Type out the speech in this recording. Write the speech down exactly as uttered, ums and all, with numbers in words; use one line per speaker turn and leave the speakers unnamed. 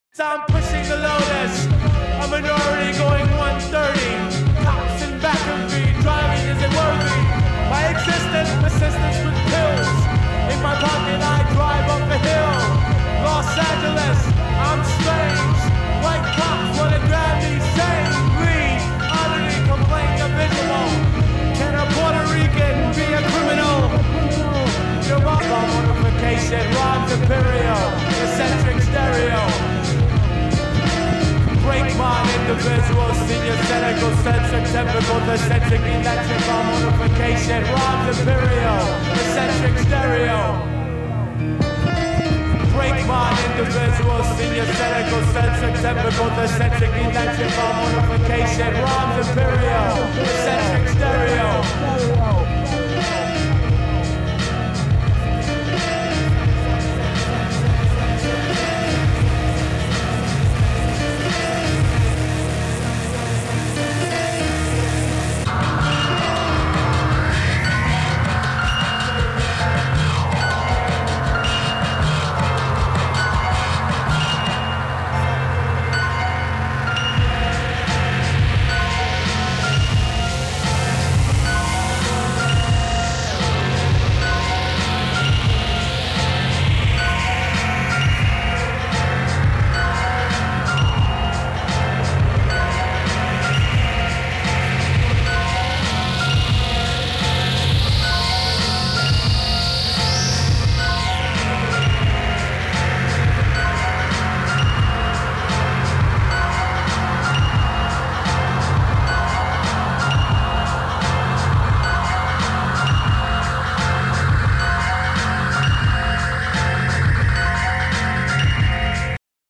So I'm pushing the Lotus, a minority going one thirty. Cops in back of me, driving is it worthy? My existence, persistence with pills. In my pocket I drive up a hill. Los Angeles, I'm strange. White cops wanna grab me, same weed. Oddity, complaint, the visual. Can a Puerto Rican be a criminal? Your mom modification, rhymes imperial, eccentric stereo. Break my individual, senior, cynical, centric, typical, the centric, electric, modification, rhymes imperial, eccentric stereo. Break my individual, senior, cynical, centric, typical, the centric, electric, modification, rhymes imperial, eccentric stereo.